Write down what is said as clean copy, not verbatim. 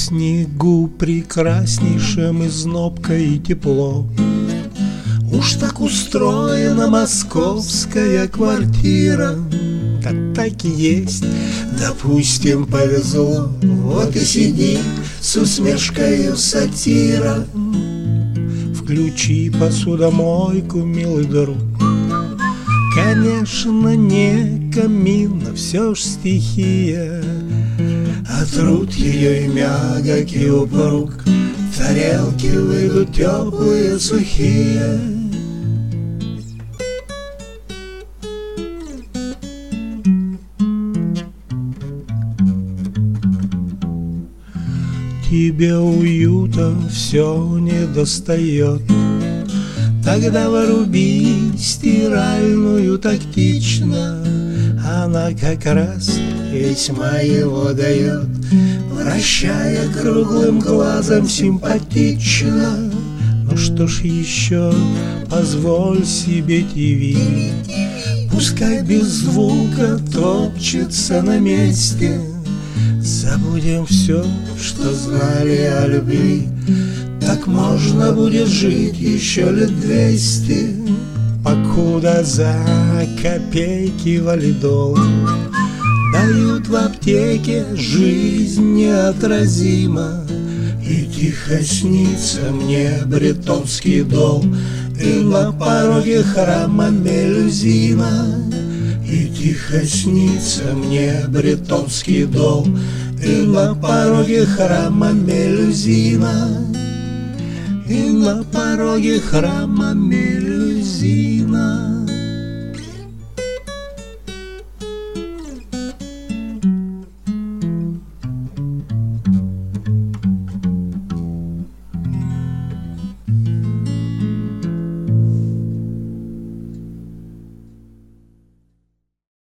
снегу прекраснейшем и знобко и тепло. Уж так устроена московская квартира. Да так и есть, допустим, повезло. Вот и сиди с усмешкою сатира. Включи посудомойку, милый друг. Конечно, не камин, но все ж стихия. А труд ее и мягок, и упруг. Тарелки выйдут теплые, сухие. Тебе уюта все не достает. Тогда воруби стиральную тактично. Она как раз весьма его дает, вращая круглым глазом симпатично. Ну что ж еще, позволь себе ТВ. Пускай без звука топчется на месте. Забудем все, что знали о любви. Так можно будет жить еще лет 200, покуда за копейки валидол дают в аптеке. Жизнь неотразима, и тихо снится мне бретонский дол. И на пороге храма Мелюзина, и тихо снится мне бретонский дол. И на пороге храма Мелюзина, и на пороге храма Мелюзина.